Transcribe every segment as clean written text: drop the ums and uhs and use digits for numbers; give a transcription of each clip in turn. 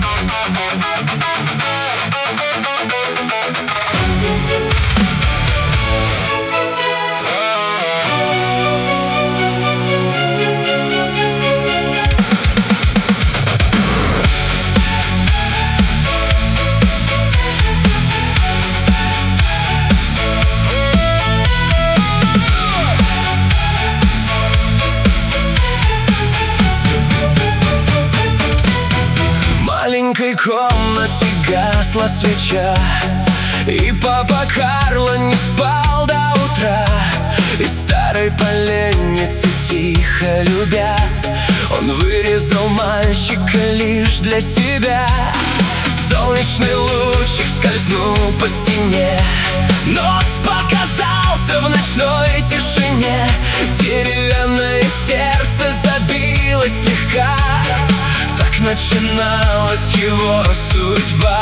В маленькой комнате гасла свеча, и папа Карло не спал до утра. И старой поленницы тихо любя, он вырезал мальчика лишь для себя. Солнечный лучик скользнул по стене, нос показался в ночной тишине. Деревянное сердце забилось слегка, так начиналась его судьба.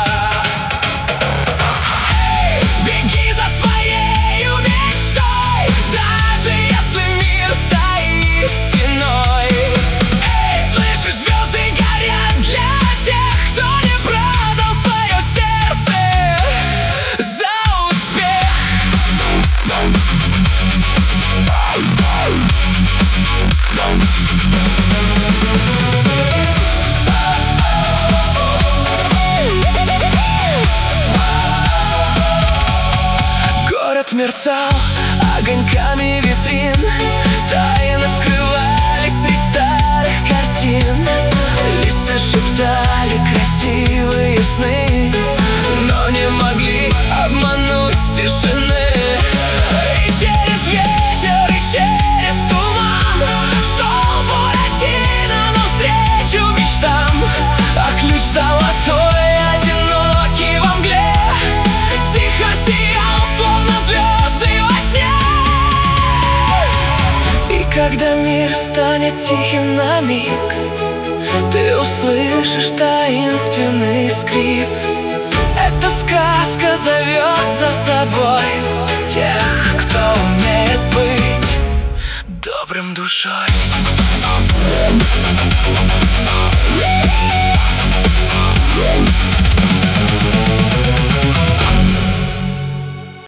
Беги за своей мечтой, даже если мир стоит стеной. Слышишь, звезды горят для тех, кто не продал свое сердце за успех. Город мерцал огоньками витрин, тайны скрывались среди старых картин. Лисы шептали красивые сны, но не могли обмануть тишины. И через ветер, и через туман шел Буратино навстречу мечтам. А ключ золотой, одинокий во мгле, тихо сиял, словно звезды во сне. И когда мир станет тихим на миг, ты услышишь таинственный скрип. Эта сказка зовет за собой тех, кто умеет быть добрым душой.